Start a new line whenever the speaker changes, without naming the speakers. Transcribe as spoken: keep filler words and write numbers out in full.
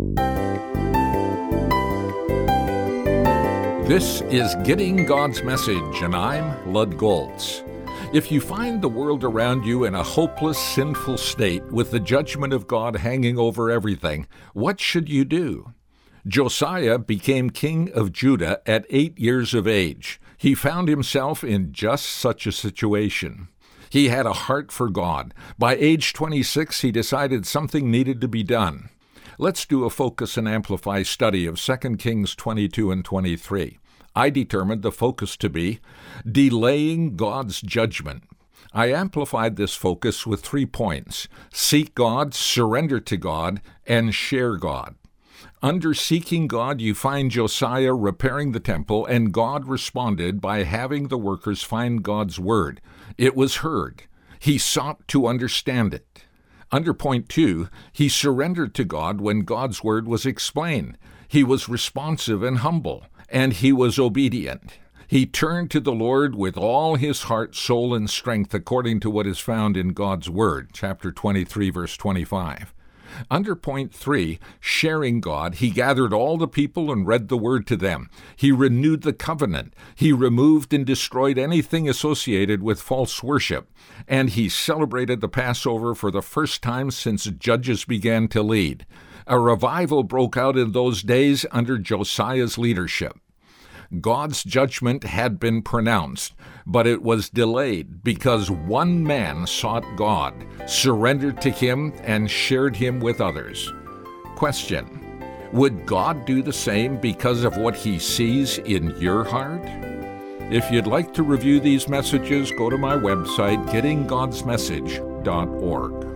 This is Getting God's Message, and I'm Lud Goltz. If you find the world around you in a hopeless, sinful state with the judgment of God hanging over everything, what should you do? Josiah became king of Judah at eight years of age. He found himself in just such a situation. He had a heart for God. By age twenty-six, he decided something needed to be done. Let's do a Focus and Amplify study of Second Kings twenty-two and twenty-three. I determined the focus to be delaying God's judgment. I amplified this focus with three points: seek God, surrender to God, and share God. Under seeking God, you find Josiah repairing the temple, and God responded by having the workers find God's word. It was heard. He sought to understand it. Under point two, he surrendered to God when God's word was explained. He was responsive and humble, and he was obedient. He turned to the Lord with all his heart, soul, and strength, according to what is found in God's word, chapter twenty-three, verse twenty-five. Under point three, sharing God, he gathered all the people and read the word to them. He renewed the covenant. He removed and destroyed anything associated with false worship. And he celebrated the Passover for the first time since Judges began to lead. A revival broke out in those days under Josiah's leadership. God's judgment had been pronounced, but it was delayed because one man sought God, surrendered to him, and shared him with others. Question: would God do the same because of what he sees in your heart? If you'd like to review these messages, go to my website, getting gods message dot org.